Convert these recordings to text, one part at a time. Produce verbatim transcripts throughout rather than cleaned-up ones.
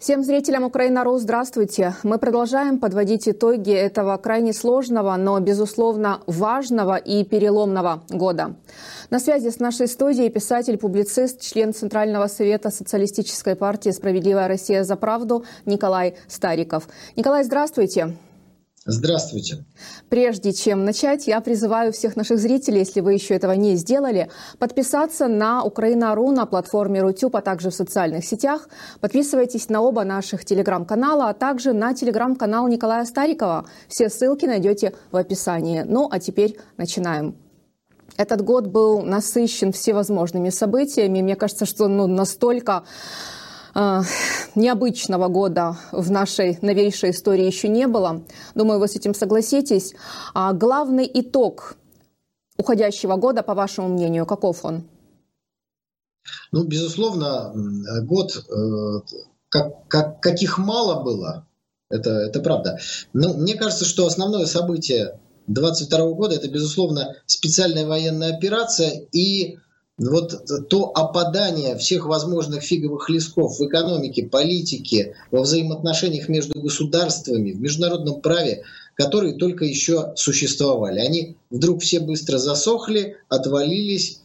Всем зрителям Украина.ру здравствуйте. Мы продолжаем подводить итоги этого крайне сложного, но, безусловно, важного и переломного года. На связи с нашей студией писатель-публицист, член Центрального совета Социалистической партии «Справедливая Россия за правду» Николай Стариков. Николай, здравствуйте. Здравствуйте. Прежде чем начать, я призываю всех наших зрителей, если вы еще этого не сделали, подписаться на Украина.ру, на платформе Рутюб, а также в социальных сетях. Подписывайтесь на оба наших телеграм-канала, а также на телеграм-канал Николая Старикова. Все ссылки найдете в описании. Ну, а теперь начинаем. Этот год был насыщен всевозможными событиями. Мне кажется, что ну, настолько э, необычного года в нашей новейшей истории еще не было. Думаю, вы с этим согласитесь. А главный итог уходящего года, по вашему мнению, каков он? Ну, безусловно, год, э, как, как, каких мало было, это, это правда. Но мне кажется, что основное событие двадцать второго года — это, безусловно, специальная военная операция и вот то опадание всех возможных фиговых листков в экономике, политике, во взаимоотношениях между государствами, в международном праве, которые только еще существовали. Они вдруг все быстро засохли, отвалились,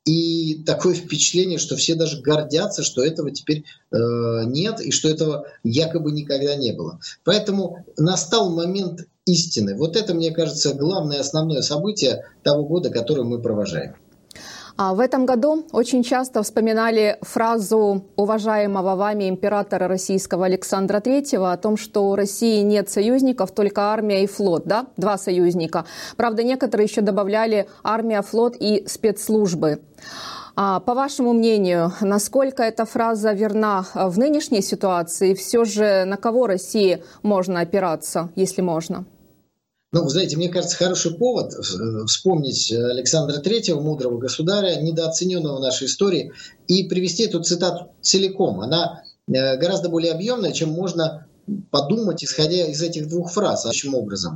и такое впечатление, что все даже гордятся, что этого теперь э, нет и что этого якобы никогда не было. Поэтому настал момент истины. Вот это, мне кажется, главное, основное событие того года, которое мы провожаем. А в этом году очень часто вспоминали фразу уважаемого вами императора российского Александра Третьего о том, что у России нет союзников, только армия и флот, да? Два союзника. Правда, некоторые еще добавляли армия, флот и спецслужбы. А по вашему мнению, насколько эта фраза верна в нынешней ситуации? Все же на кого России можно опираться, если можно? Ну, вы знаете, мне кажется, хороший повод вспомнить Александра Третьего, мудрого государя, недооцененного в нашей истории, и привести эту цитату целиком. Она гораздо более объемная, чем можно подумать, исходя из этих двух фраз. Таким образом,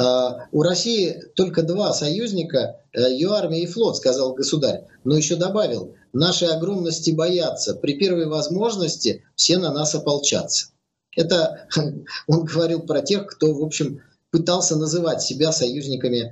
у России только два союзника, ее армия и флот, сказал государь, но еще добавил: нашей огромности боятся, при первой возможности все на нас ополчатся. Это он говорил про тех, кто, в общем, пытался называть себя союзниками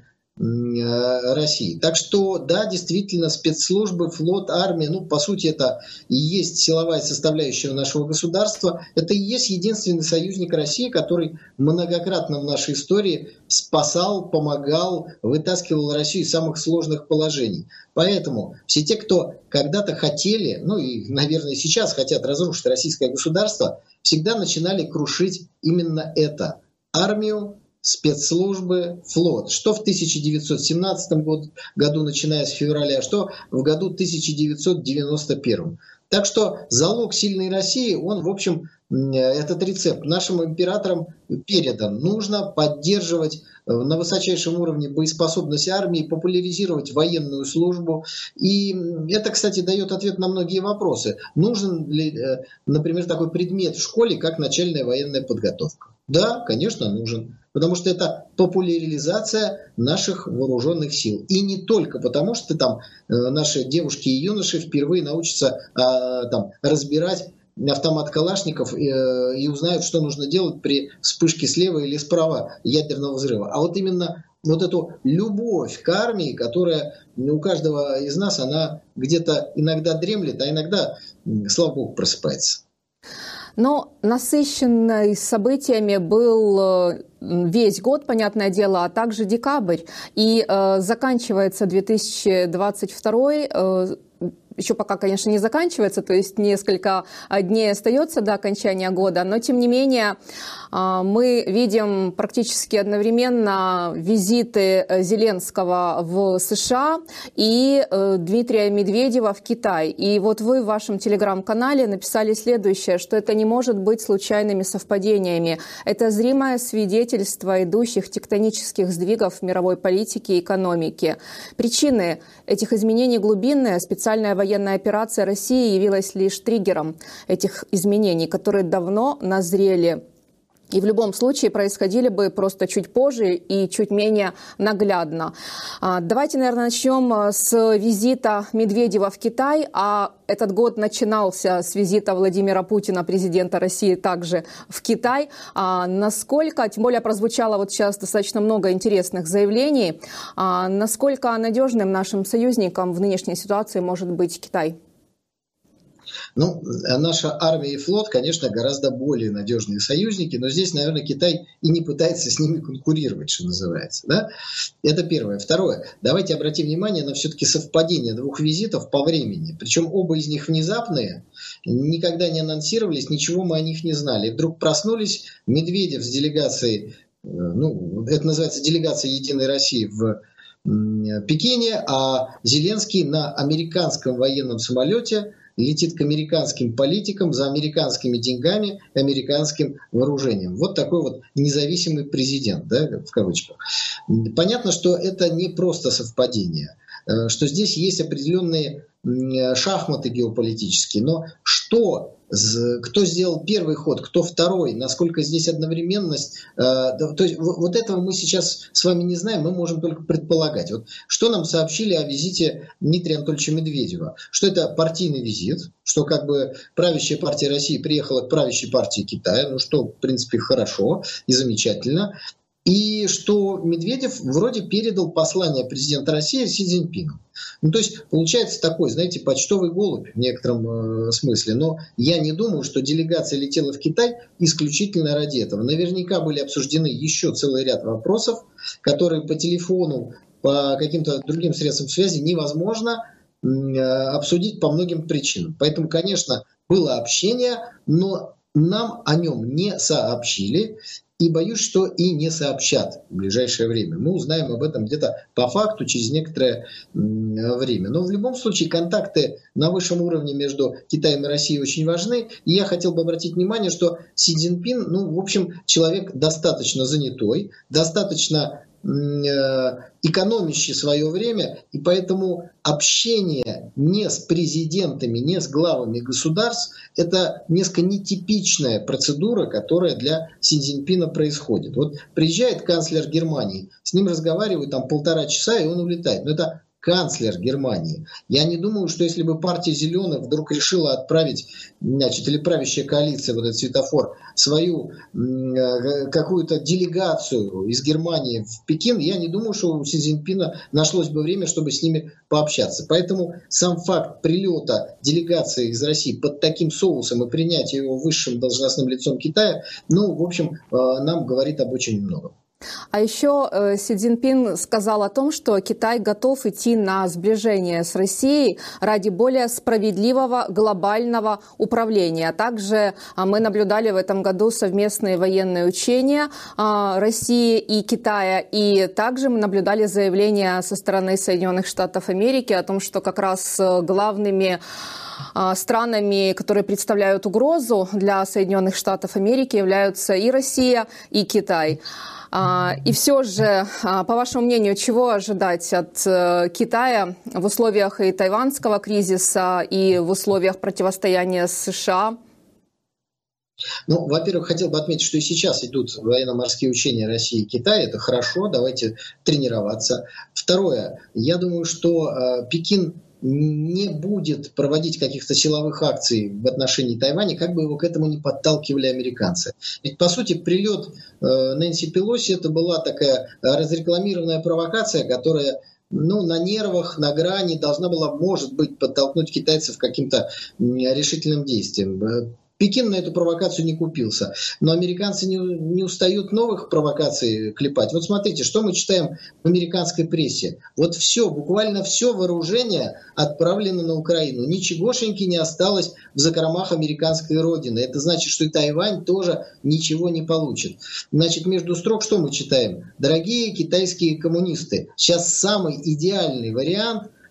России. Так что, да, действительно, спецслужбы, флот, армия, ну, по сути, это и есть силовая составляющая нашего государства. Это и есть единственный союзник России, который многократно в нашей истории спасал, помогал, вытаскивал Россию из самых сложных положений. Поэтому все те, кто когда-то хотели, ну и, наверное, сейчас хотят разрушить российское государство, всегда начинали крушить именно это – армию, спецслужбы, флот. Что в тысяча девятьсот семнадцатом году, начиная с февраля, что в году тысяча девятьсот девяносто первом. Так что залог сильной России, он, в общем, этот рецепт нашим императорам передан. Нужно поддерживать на высочайшем уровне боеспособность армии, популяризировать военную службу. И это, кстати, дает ответ на многие вопросы. Нужен ли, например, такой предмет в школе, как начальная военная подготовка? Да, конечно, нужен. Потому что это популяризация наших вооруженных сил. И не только потому, что там наши девушки и юноши впервые научатся там, разбирать автомат Калашников и, и узнают, что нужно делать при вспышке слева или справа ядерного взрыва. А вот именно вот эту любовь к армии, которая у каждого из нас, она где-то иногда дремлет, а иногда, слава богу, просыпается. Но насыщенный событиями был весь год, понятное дело, а также декабрь. И э, заканчивается две тысячи двадцать второй, э, еще пока, конечно, не заканчивается, то есть несколько дней остается до окончания года, но, тем не менее, мы видим практически одновременно визиты Зеленского в США и Дмитрия Медведева в Китай. И вот вы в вашем телеграм-канале написали следующее, что это не может быть случайными совпадениями. Это зримое свидетельство идущих тектонических сдвигов в мировой политике и экономике. Причины этих изменений глубинные. Специальная военная операция России явилась лишь триггером этих изменений, которые давно назрели И в любом случае происходили бы просто чуть позже и чуть менее наглядно. Давайте, наверное, начнем с визита Медведева в Китай. А этот год начинался с визита Владимира Путина, президента России, также в Китай. А насколько, тем более прозвучало вот сейчас достаточно много интересных заявлений, а насколько надежным нашим союзником в нынешней ситуации может быть Китай? Ну, наша армия и флот, конечно, гораздо более надежные союзники, но здесь, наверное, Китай и не пытается с ними конкурировать, что называется. Да? Это первое. Второе. Давайте обратим внимание на все-таки совпадение двух визитов по времени. Причем оба из них внезапные, никогда не анонсировались, ничего мы о них не знали. И вдруг проснулись, Медведев с делегацией, ну, это называется делегация «Единой России» в Пекине, а Зеленский на американском военном самолете летит к американским политикам за американскими деньгами, американским вооружением. Вот такой вот независимый президент, да, в кавычках. Понятно, что это не просто совпадение, что здесь есть определенные шахматы геополитические, но что, кто сделал первый ход, кто второй, насколько здесь одновременность, то есть вот этого мы сейчас с вами не знаем, мы можем только предполагать. Вот что нам сообщили о визите Дмитрия Анатольевича Медведева? Что это партийный визит, что как бы правящая партия России приехала к правящей партии Китая, ну что, в принципе, хорошо и замечательно. И что Медведев вроде передал послание президента России Си Цзиньпину. Ну, то есть получается такой, знаете, почтовый голубь в некотором э, смысле. Но я не думаю, что делегация летела в Китай исключительно ради этого. Наверняка были обсуждены еще целый ряд вопросов, которые по телефону, по каким-то другим средствам связи невозможно э, обсудить по многим причинам. Поэтому, конечно, было общение, но нам о нем не сообщили. И боюсь, что и не сообщат в ближайшее время. Мы узнаем об этом где-то по факту через некоторое время. Но в любом случае контакты на высшем уровне между Китаем и Россией очень важны. И я хотел бы обратить внимание, что Си Цзиньпин, ну, в общем, человек достаточно занятой, достаточно экономящий свое время, и поэтому общение не с президентами, не с главами государств – это несколько нетипичная процедура, которая для Си Цзиньпина происходит. Вот приезжает канцлер Германии, с ним разговаривают там полтора часа, и он улетает. Но это канцлер Германии. Я не думаю, что если бы партия «Зеленых» вдруг решила отправить, значит, или правящая коалиция, вот этот светофор, свою э, какую-то делегацию из Германии в Пекин, я не думаю, что у Си Цзиньпина нашлось бы время, чтобы с ними пообщаться. Поэтому сам факт прилета делегации из России под таким соусом и принятия его высшим должностным лицом Китая, ну, в общем, э, нам говорит об очень многом. А еще э, Си Цзиньпин сказал о том, что Китай готов идти на сближение с Россией ради более справедливого глобального управления. Также э, мы наблюдали в этом году совместные военные учения э, России и Китая. И также мы наблюдали заявления со стороны Соединенных Штатов Америки о том, что как раз главными странами, которые представляют угрозу для Соединенных Штатов Америки, являются и Россия, и Китай. И все же, по вашему мнению, чего ожидать от Китая в условиях и тайваньского кризиса, и в условиях противостояния с США? Ну, во-первых, хотел бы отметить, что и сейчас идут военно-морские учения России и Китая. Это хорошо, давайте тренироваться. Второе, я думаю, что э, Пекин не будет проводить каких-то силовых акций в отношении Тайваня, как бы его к этому не подталкивали американцы. Ведь, по сути, прилет э, Нэнси Пелоси — это была такая разрекламированная провокация, которая, ну, на нервах, на грани должна была, может быть, подтолкнуть китайцев к каким-то решительным действиям. Пекин на эту провокацию не купился. Но американцы не, не устают новых провокаций клепать. Вот смотрите, что мы читаем в американской прессе. Вот все, буквально все вооружение отправлено на Украину. Ничегошеньки не осталось в закромах американской родины. Это значит, что и Тайвань тоже ничего не получит. Значит, между строк что мы читаем? Дорогие китайские коммунисты, сейчас самый идеальный вариант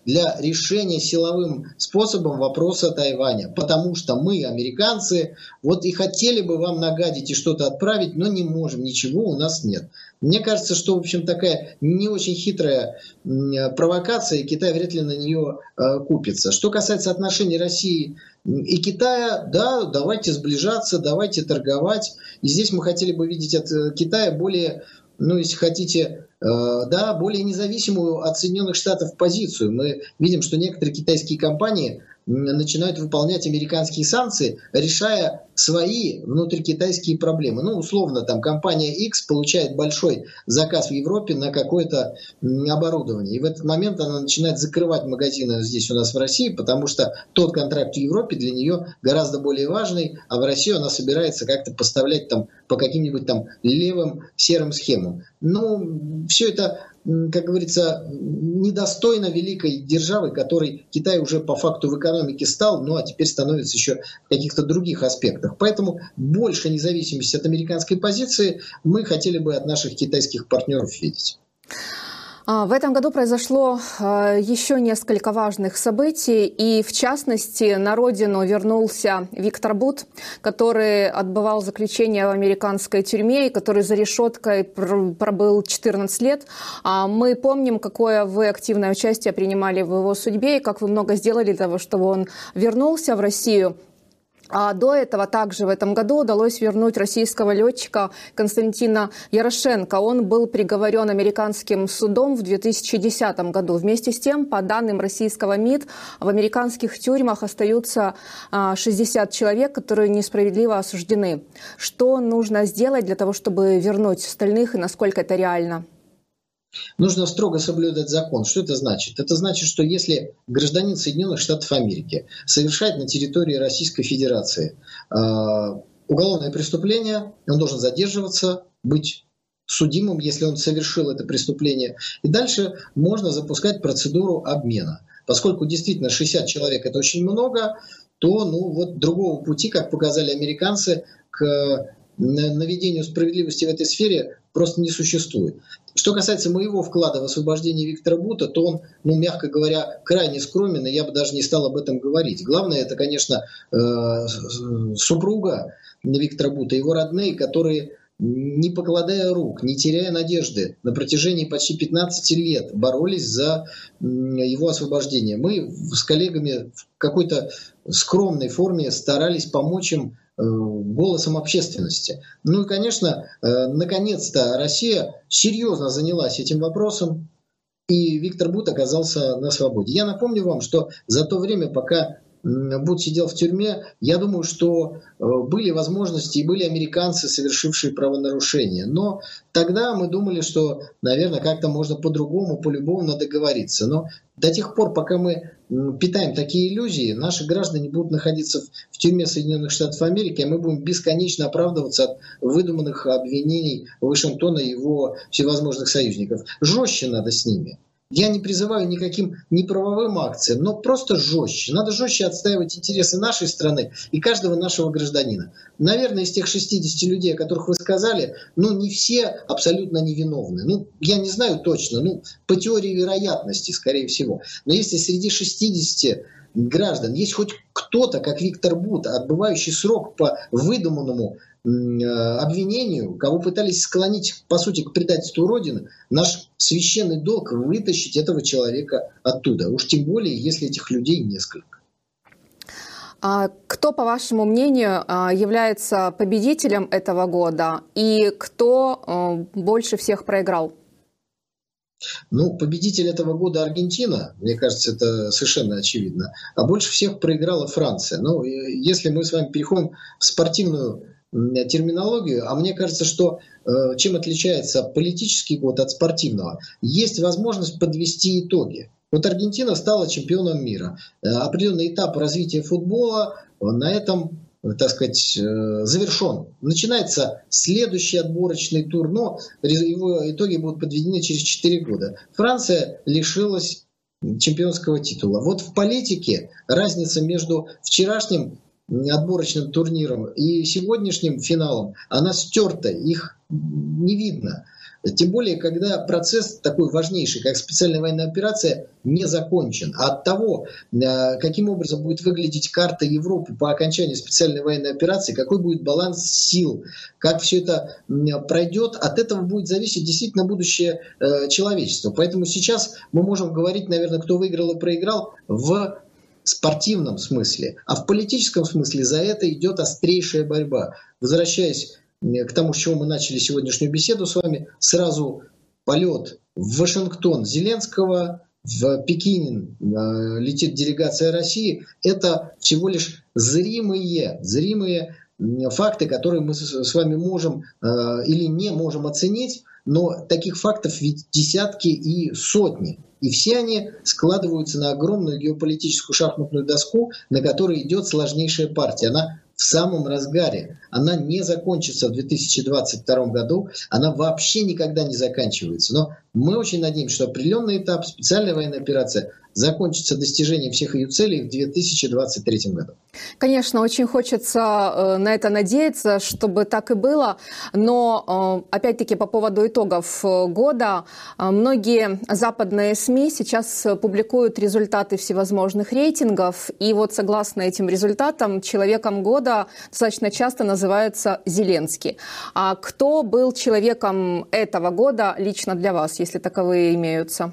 для решения силовым способом вопроса Тайваня. Потому что мы, американцы, вот и хотели бы вам нагадить и что-то отправить, но не можем, ничего у нас нет. Мне кажется, что, в общем, такая не очень хитрая провокация, и Китай вряд ли на нее э, купится. Что касается отношений России и Китая, да, давайте сближаться, давайте торговать. И здесь мы хотели бы видеть от Китая более, ну, если хотите, э, да, более независимую от Соединенных Штатов позицию. Мы видим, что некоторые китайские компании начинают выполнять американские санкции, решая свои внутрикитайские проблемы. Ну, условно, там компания X получает большой заказ в Европе на какое-то оборудование. И в этот момент она начинает закрывать магазины здесь у нас в России, потому что тот контракт в Европе для нее гораздо более важный, а в Россию она собирается как-то поставлять там по каким-нибудь там левым серым схемам. Ну, все это, как говорится, недостойно великой державы, которой Китай уже по факту в экономике стал, ну а теперь становится еще в каких-то других аспектах. Поэтому больше независимости от американской позиции мы хотели бы от наших китайских партнеров видеть. В этом году произошло еще несколько важных событий, и в частности на родину вернулся Виктор Бут, который отбывал заключение в американской тюрьме и который за решеткой пробыл четырнадцать лет. Мы помним, какое вы активное участие принимали в его судьбе и как вы много сделали для того, чтобы он вернулся в Россию. А до этого также в этом году удалось вернуть российского летчика Константина Ярошенко. Он был приговорен американским судом в две тысячи десятом году. Вместе с тем, по данным российского МИД, в американских тюрьмах остаются шестьдесят человек, которые несправедливо осуждены. Что нужно сделать для того, чтобы вернуть остальных, и насколько это реально? Нужно строго соблюдать закон. Что это значит? Это значит, что если гражданин Соединенных Штатов Америки совершает на территории Российской Федерации э, уголовное преступление, он должен задерживаться, быть судимым, если он совершил это преступление. И дальше можно запускать процедуру обмена. Поскольку действительно шестьдесят человек – это очень много, то ну, вот другого пути, как показали американцы, к наведению справедливости в этой сфере просто не существует. Что касается моего вклада в освобождение Виктора Бута, то он, ну, мягко говоря, крайне скромен, и я бы даже не стал об этом говорить. Главное, это, конечно, супруга Виктора Бута, его родные, которые, не покладая рук, не теряя надежды, на протяжении почти пятнадцати лет боролись за его освобождение. Мы с коллегами в какой-то скромной форме старались помочь им голосом общественности. Ну и, конечно, наконец-то Россия серьезно занялась этим вопросом, и Виктор Бут оказался на свободе. Я напомню вам, что за то время, пока Бут сидел в тюрьме, я думаю, что были возможности и были американцы, совершившие правонарушения. Но тогда мы думали, что, наверное, как-то можно по-другому, по-любому договориться. Но до тех пор, пока мы питаем такие иллюзии, наши граждане будут находиться в тюрьме Соединенных Штатов Америки, а мы будем бесконечно оправдываться от выдуманных обвинений Вашингтона и его всевозможных союзников. Жестче надо с ними. Я не призываю никаким неправовым акциям, но просто жестче. Надо жестче отстаивать интересы нашей страны и каждого нашего гражданина. Наверное, из тех шестидесяти людей, о которых вы сказали, ну, не все абсолютно невиновны. Ну, я не знаю точно, ну, по теории вероятности, скорее всего. Но если среди шестидесяти граждан есть хоть кто-то, как Виктор Бут, отбывающий срок по выдуманному обвинению, кого пытались склонить, по сути, к предательству Родины, наш священный долг вытащить этого человека оттуда. Уж тем более, если этих людей несколько. А кто, по вашему мнению, является победителем этого года и кто больше всех проиграл? Ну, победитель этого года Аргентина, мне кажется, это совершенно очевидно. А больше всех проиграла Франция. Ну, если мы с вами переходим в спортивную терминологию, а мне кажется, что э, чем отличается политический год от спортивного, есть возможность подвести итоги. Вот Аргентина стала чемпионом мира. Э, определенный этап развития футбола на этом, так сказать, э, завершен. Начинается следующий отборочный тур, но его итоги будут подведены через четыре года. Франция лишилась чемпионского титула. Вот в политике разница между вчерашним отборочным турниром и сегодняшним финалом, она стерта, их не видно. Тем более, когда процесс такой важнейший, как специальная военная операция, не закончен. А от того, каким образом будет выглядеть карта Европы по окончании специальной военной операции, какой будет баланс сил, как все это пройдет, от этого будет зависеть действительно будущее человечества. Поэтому сейчас мы можем говорить, наверное, кто выиграл и проиграл в спортивном смысле. А в политическом смысле за это идет острейшая борьба. Возвращаясь к тому, с чего мы начали сегодняшнюю беседу с вами, сразу полет в Вашингтон Зеленского, в Пекин э, летит делегация России. Это всего лишь зримые, зримые факты, которые мы с вами можем э, или не можем оценить, но таких фактов ведь десятки и сотни. И все они складываются на огромную геополитическую шахматную доску, на которой идет сложнейшая партия. Она в самом разгаре. Она не закончится в две тысячи двадцать втором году, она вообще никогда не заканчивается. Но мы очень надеемся, что определенный этап, специальная военная операция, закончится достижением всех ее целей в две тысячи двадцать третьем году. Конечно, очень хочется на это надеяться, чтобы так и было. Но, опять-таки, по поводу итогов года, многие западные СМИ сейчас публикуют результаты всевозможных рейтингов. И вот согласно этим результатам, человеком года достаточно часто называется Зеленский. А кто был человеком этого года лично для вас, если таковые имеются?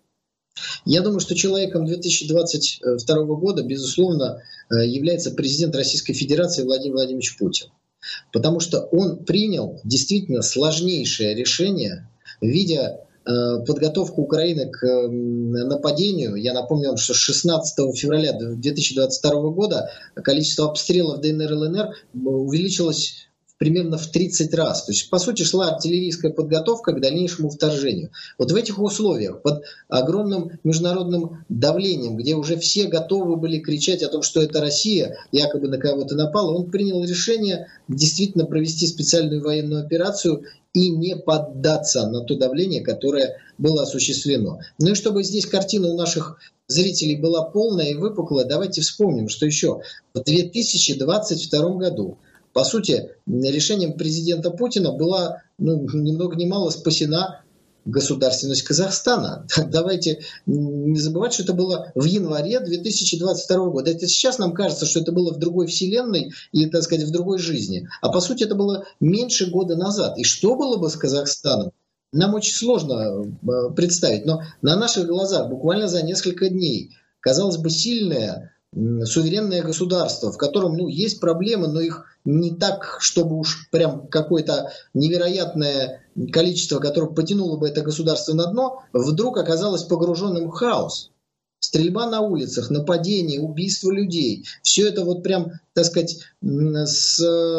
Я думаю, что человеком две тысячи двадцать второго года, безусловно, является президент Российской Федерации Владимир Владимирович Путин. Потому что он принял действительно сложнейшее решение, видя подготовку Украины к нападению. Я напомню вам, что с шестнадцатого февраля две тысячи двадцать второго года количество обстрелов ДНР и ЛНР увеличилось примерно в тридцать раз. То есть, по сути, шла артиллерийская подготовка к дальнейшему вторжению. Вот в этих условиях, под огромным международным давлением, где уже все готовы были кричать о том, что это Россия якобы на кого-то напала, он принял решение действительно провести специальную военную операцию и не поддаться на то давление, которое было осуществлено. Ну и чтобы здесь картина у наших зрителей была полная и выпуклая, давайте вспомним, что еще в две тысячи двадцать втором году, по сути, решением президента Путина была, ну, ни много ни мало спасена государственность Казахстана. Давайте не забывать, что это было в январе две тысячи двадцать второго года. Это сейчас нам кажется, что это было в другой вселенной и, так сказать, в другой жизни. А по сути это было меньше года назад. И что было бы с Казахстаном? Нам очень сложно представить. Но на наших глазах буквально за несколько дней, казалось бы, сильное суверенное государство, в котором, ну, есть проблемы, но их не так, чтобы уж прям какое-то невероятное количество, которое потянуло бы это государство на дно, вдруг оказалось погруженным в хаос. Стрельба на улицах, нападения, убийство людей. Все это вот прям, так сказать, с,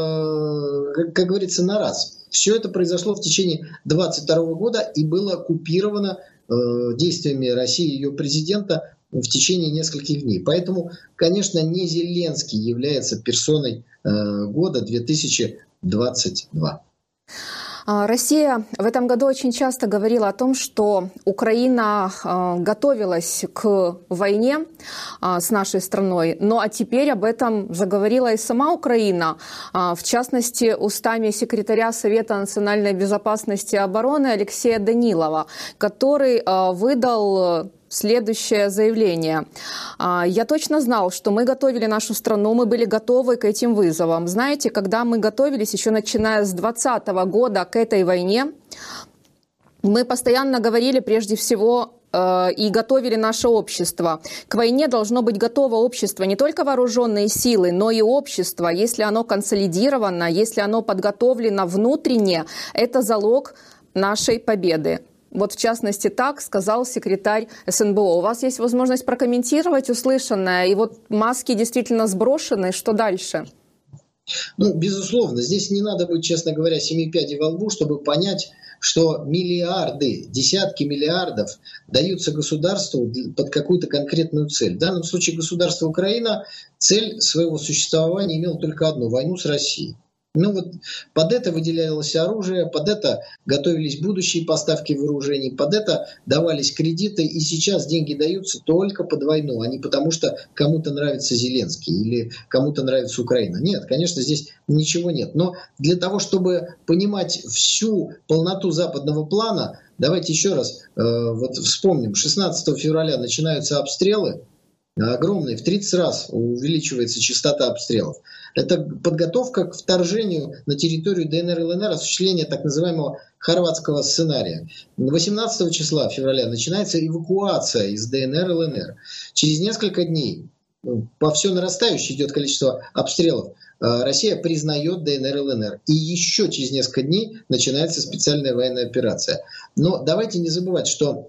как говорится, на раз. Все это произошло в течение двадцать второго года и было оккупировано э, действиями России и ее президента в течение нескольких дней. Поэтому, конечно, не Зеленский является персоной э, года две тысячи двадцать два. Россия в этом году очень часто говорила о том, что Украина готовилась к войне с нашей страной, но а теперь об этом заговорила и сама Украина, в частности, устами секретаря Совета национальной безопасности и обороны Алексея Данилова, который выдал следующее заявление. Я точно знал, что мы готовили нашу страну, мы были готовы к этим вызовам. Знаете, когда мы готовились, еще начиная с двадцатого года к этой войне, мы постоянно говорили прежде всего и готовили наше общество. К войне должно быть готово общество, не только вооруженные силы, но и общество. Если оно консолидировано, если оно подготовлено внутренне, это залог нашей победы. Вот в частности так сказал секретарь СНБО. У вас есть возможность прокомментировать услышанное, и вот маски действительно сброшены, что дальше? Ну, безусловно, здесь не надо быть, честно говоря, семи пядей во лбу, чтобы понять, что миллиарды, десятки миллиардов даются государству под какую-то конкретную цель. В данном случае государство Украина цель своего существования имело только одну – войну с Россией. Ну вот под это выделялось оружие, под это готовились будущие поставки вооружений, под это давались кредиты, и сейчас деньги даются только под войну, а не потому, что кому-то нравится Зеленский или кому-то нравится Украина. Нет, конечно, здесь ничего нет. Но для того, чтобы понимать всю полноту западного плана, давайте еще раз э, вот вспомним. шестнадцатого февраля начинаются обстрелы, огромный, в тридцать раз увеличивается частота обстрелов. Это подготовка к вторжению на территорию ДНР и ЛНР, осуществление так называемого хорватского сценария. восемнадцатого числа февраля начинается эвакуация из ДНР и ЛНР. Через несколько дней по все нарастающее идет количество обстрелов. Россия признает ДНР и ЛНР. И еще через несколько дней начинается специальная военная операция. Но давайте не забывать, что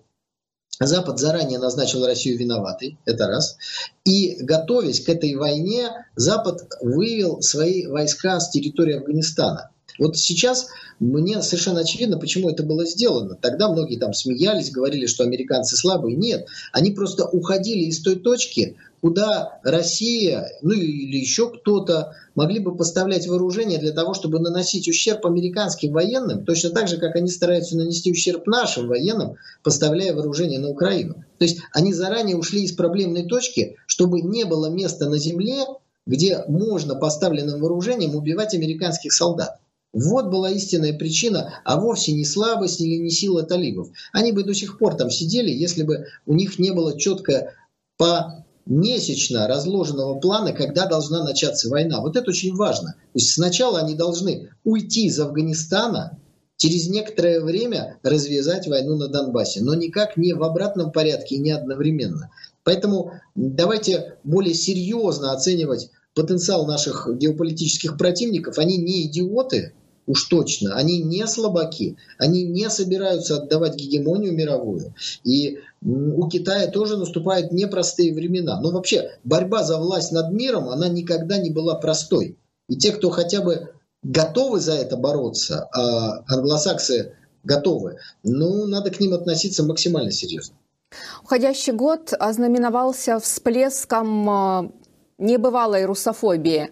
Запад заранее назначил Россию виноватой, это раз. И, готовясь к этой войне, Запад вывел свои войска с территории Афганистана. Вот сейчас мне совершенно очевидно, почему это было сделано. Тогда многие там смеялись, говорили, что американцы слабые. Нет, они просто уходили из той точки, куда Россия, ну или еще кто-то могли бы поставлять вооружение для того, чтобы наносить ущерб американским военным, точно так же, как они стараются нанести ущерб нашим военным, поставляя вооружение на Украину. То есть они заранее ушли из проблемной точки, чтобы не было места на земле, где можно поставленным вооружением убивать американских солдат. Вот была истинная причина, а вовсе не слабость или не сила талибов. Они бы до сих пор там сидели, если бы у них не было четко по месячно разложенного плана, когда должна начаться война. Вот это очень важно. То есть сначала они должны уйти из Афганистана, через некоторое время развязать войну на Донбассе, но никак не в обратном порядке и не одновременно. Поэтому давайте более серьезно оценивать потенциал наших геополитических противников. Они не идиоты, уж точно, они не слабаки, они не собираются отдавать гегемонию мировую. И у Китая тоже наступают непростые времена. Но вообще борьба за власть над миром, она никогда не была простой. И те, кто хотя бы готовы за это бороться, а англосаксы готовы, ну, надо к ним относиться максимально серьезно. Уходящий год ознаменовался всплеском небывалой русофобии.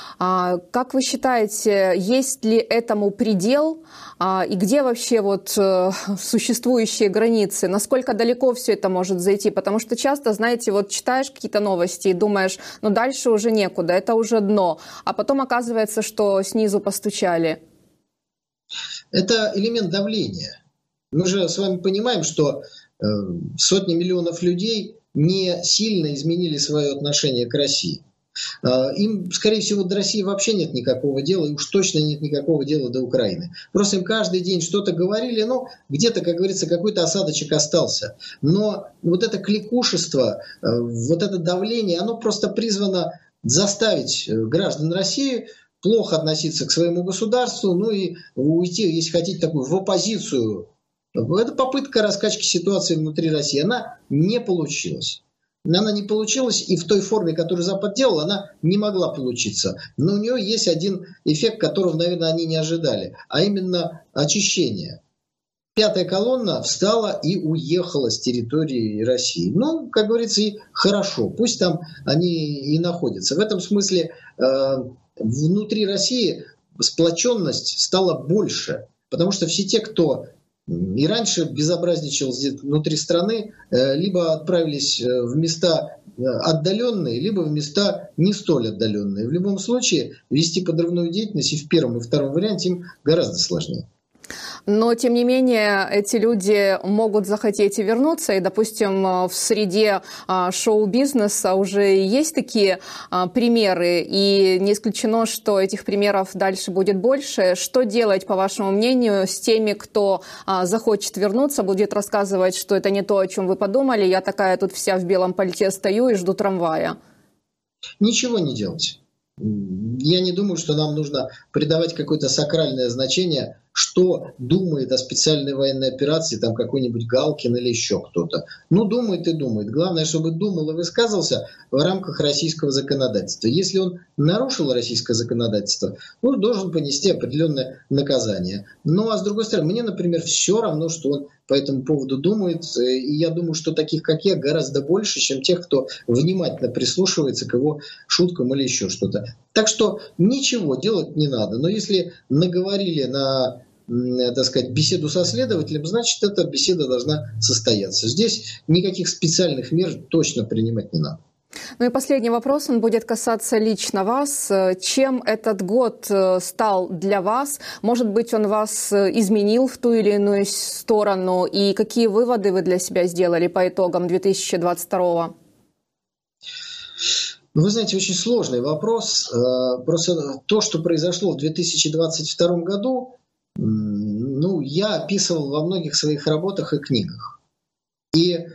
Как вы считаете, есть ли этому предел и где вообще вот существующие границы? Насколько далеко все это может зайти? Потому что часто, знаете, вот читаешь какие-то новости и думаешь, ну дальше уже некуда, это уже дно. А потом оказывается, что снизу постучали. Это элемент давления. Мы же с вами понимаем, что э, сотни миллионов людей не сильно изменили свое отношение к России. Им, скорее всего, до России вообще нет никакого дела, и уж точно нет никакого дела до Украины. Просто им каждый день что-то говорили, ну, где-то, как говорится, какой-то осадочек остался. Но вот это кликушество, вот это давление, оно просто призвано заставить граждан России плохо относиться к своему государству, ну и уйти, если хотите, такую в оппозицию. Это попытка раскачки ситуации внутри России. Она не получилась. Она не получилась, и в той форме, которую Запад делал, она не могла получиться. Но у нее есть один эффект, которого, наверное, они не ожидали, а именно очищение. Пятая колонна встала и уехала с территории России. Ну, как говорится, и хорошо, пусть там они и находятся. В этом смысле э, внутри России сплоченность стала больше, потому что все те, кто и раньше безобразничал внутри страны, либо отправились в места отдаленные, либо в места не столь отдаленные. В любом случае вести подрывную деятельность и в первом, и втором варианте им гораздо сложнее. Но, тем не менее, эти люди могут захотеть и вернуться. И, допустим, в среде шоу-бизнеса уже есть такие примеры. И не исключено, что этих примеров дальше будет больше. Что делать, по вашему мнению, с теми, кто захочет вернуться, будет рассказывать, что это не то, о чем вы подумали? Я такая тут вся в белом пальте стою и жду трамвая. Ничего не делать. Я не думаю, что нам нужно придавать какое-то сакральное значение, что думает о специальной военной операции там какой-нибудь Галкин или еще кто-то. Ну, думает и думает. Главное, чтобы думал и высказывался в рамках российского законодательства. Если он нарушил российское законодательство, он должен понести определенное наказание. Ну, а с другой стороны, мне, например, все равно, что он по этому поводу думает. И я думаю, что таких, как я, гораздо больше, чем тех, кто внимательно прислушивается к его шуткам или еще что-то. Так что ничего делать не надо. Но если наговорили на, так сказать, беседу со следователем, значит, эта беседа должна состояться. Здесь никаких специальных мер точно принимать не надо. Ну и последний вопрос, он будет касаться лично вас. Чем этот год стал для вас? Может быть, он вас изменил в ту или иную сторону? И какие выводы вы для себя сделали по итогам две тысячи двадцать второго? Вы знаете, очень сложный вопрос. Просто то, что произошло в две тысячи двадцать втором году, ну, я описывал во многих своих работах и книгах. И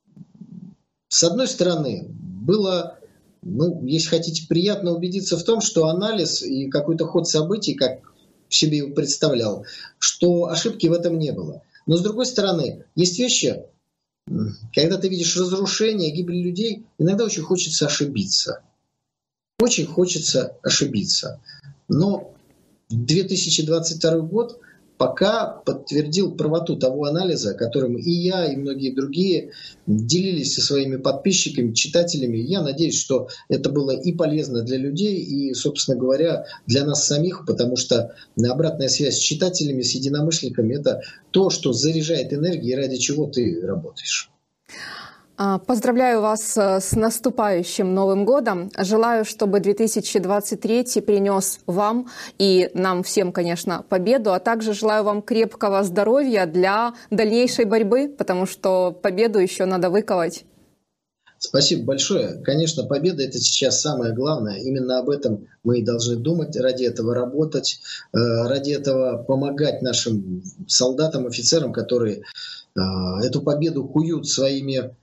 с одной стороны, было, ну, если хотите, приятно убедиться в том, что анализ и какой-то ход событий, как себе его представлял, что ошибки в этом не было. Но с другой стороны, есть вещи, когда ты видишь разрушение, гибель людей, иногда очень хочется ошибиться. Очень хочется ошибиться. Но две тысячи двадцать второй год пока подтвердил правоту того анализа, которым и я, и многие другие делились со своими подписчиками, читателями. Я надеюсь, что это было и полезно для людей, и, собственно говоря, для нас самих, потому что обратная связь с читателями, с единомышленниками – это то, что заряжает энергией, ради чего ты работаешь. Поздравляю вас с наступающим Новым годом. Желаю, чтобы две тысячи двадцать третий принес вам и нам всем, конечно, победу, а также желаю вам крепкого здоровья для дальнейшей борьбы, потому что победу еще надо выковать. Спасибо большое. Конечно, победа – это сейчас самое главное. Именно об этом мы и должны думать, ради этого работать, ради этого помогать нашим солдатам, офицерам, которые эту победу куют своими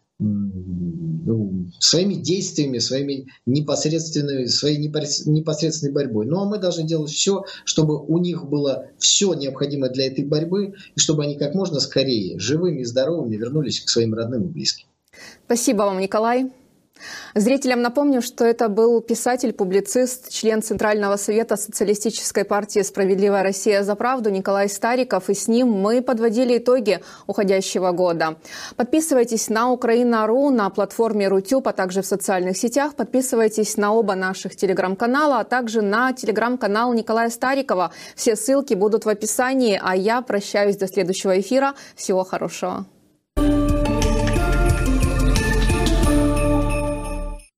своими действиями, своими непосредственными, своей непосредственной борьбой. Ну а мы должны делать все, чтобы у них было все необходимое для этой борьбы, и чтобы они как можно скорее, живыми и здоровыми, вернулись к своим родным и близким. Спасибо вам, Николай. Зрителям напомню, что это был писатель, публицист, член Центрального совета Социалистической партии «Справедливая Россия за правду» Николай Стариков, и с ним мы подводили итоги уходящего года. Подписывайтесь на Украина точка ру, на платформе Рутюб, а также в социальных сетях. Подписывайтесь на оба наших телеграм-канала, а также на телеграм-канал Николая Старикова. Все ссылки будут в описании, а я прощаюсь до следующего эфира. Всего хорошего.